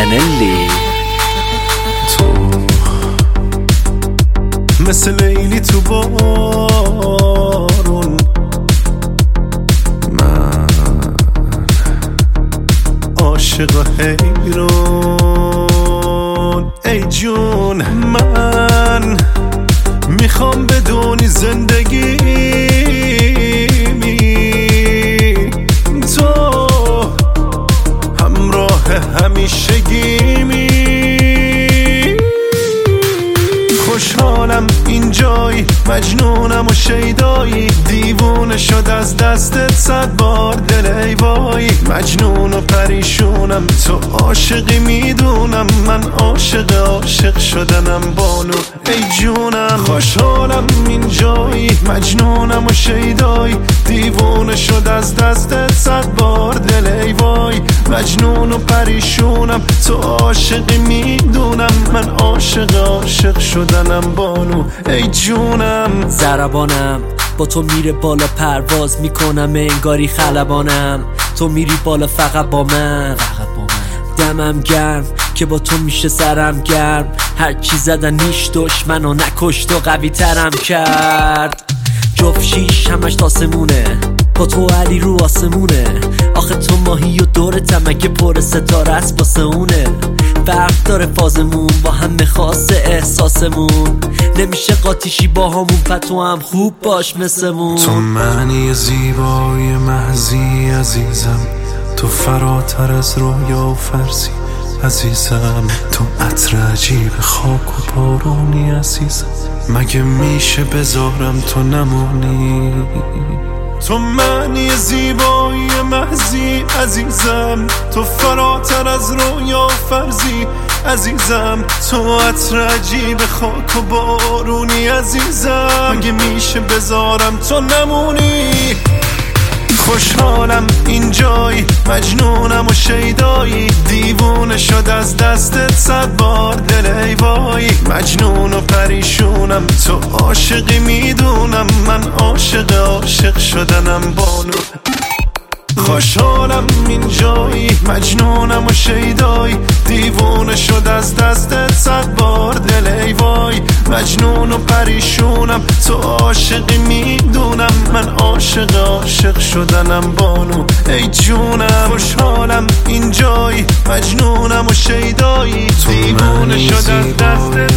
منلی. تو مثل لیلی تو بارون، من عاشق حیران. ای جون من میخوام بدونی زندگی تو همراه همیشگیمی. خوشحالم اینجایی، مجنونم و شیدایی، دیوونه شد از دستت 100 بار دل ای وای. مجنون و پریشونم، تو عاشقی میدونم، من عاشق شدنم بانو ای جونم. خوشحالم اینجایی، مجنونم و شیدایی، دیوونه شد از دستت 100 بار دل ای وای. مجنون و پریشونم، تو عاشقی میدونم، من عاشق شدنم بانو ای جونم. ضربانم با تو میره بالا، پرواز میکنم انگاری خلبانم. تو میری بالا فقط با من، دمم گرم که با تو میشه سرم گرم. هر چی زدن نیش دشمنو نکشت و قوی ترم کرد. جفت شیش همش تاسمونه، با تو علی رو آسمونه. آخه تو ماهی و دورتم اگه پر ستاره است واسه اونه. فرق داره فازمون با همه خاصه احساسمون، نمیشه قاطیشی با همون پتو هم خوب باش مثلمون. تو معنی زیبای محضی عزیزم، تو فراتر از رویا و فرضی عزیزم. تو عطر عجیب خاک و بارونی عزیزم، مگه میشه بذارم تو نمونی. تو معنی زیبایی محضی عزیزم، تو فراتر از رویا و فرضی عزیزم. تو عطر عجیب خاک و بارونی عزیزم، مگه میشه بذارم تو نمونی. خوشحالم اینجایی، مجنونم و شیدایی، دیوونه شد از دستت 100 بار دل ای وای. مجنون و پریشونم، تو عاشقی میدونم، من عاشق شدنم بانو. خوشحالم اینجایی، مجنونم و شیدایی، دیوونه شد از دستت 100 بار دل ای وای. مجنون و پریشونم، تو عاشقی میدونم، من عاشق شدنم بانو ای جونم. خوشحالم اینجایی، مجنونم و شیدایی، دیوونه شد از دستت